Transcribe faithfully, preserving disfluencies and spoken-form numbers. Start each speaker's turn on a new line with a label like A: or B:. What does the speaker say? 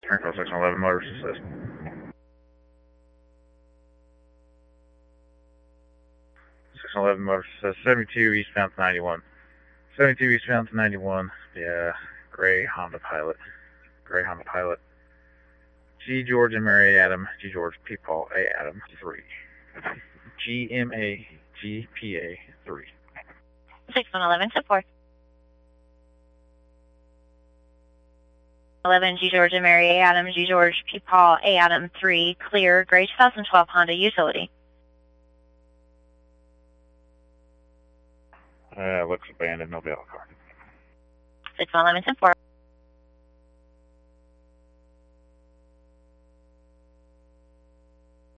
A: Turn call six one eleven, Motors Assist. six one eleven, Motors Assist, seventy-two eastbound to ninety-one. seventy-two eastbound to ninety-one, yeah, gray Honda Pilot. Gray Honda Pilot. G George and Mary Adam, G George P Paul A Adam three. G M A G P A three.
B: six one eleven, support. eleven G George and Mary A Adam, G George P Paul A Adam three, clear, gray twenty twelve Honda Utility.
A: Uh, looks abandoned, no bail car.
B: six one eleven, support.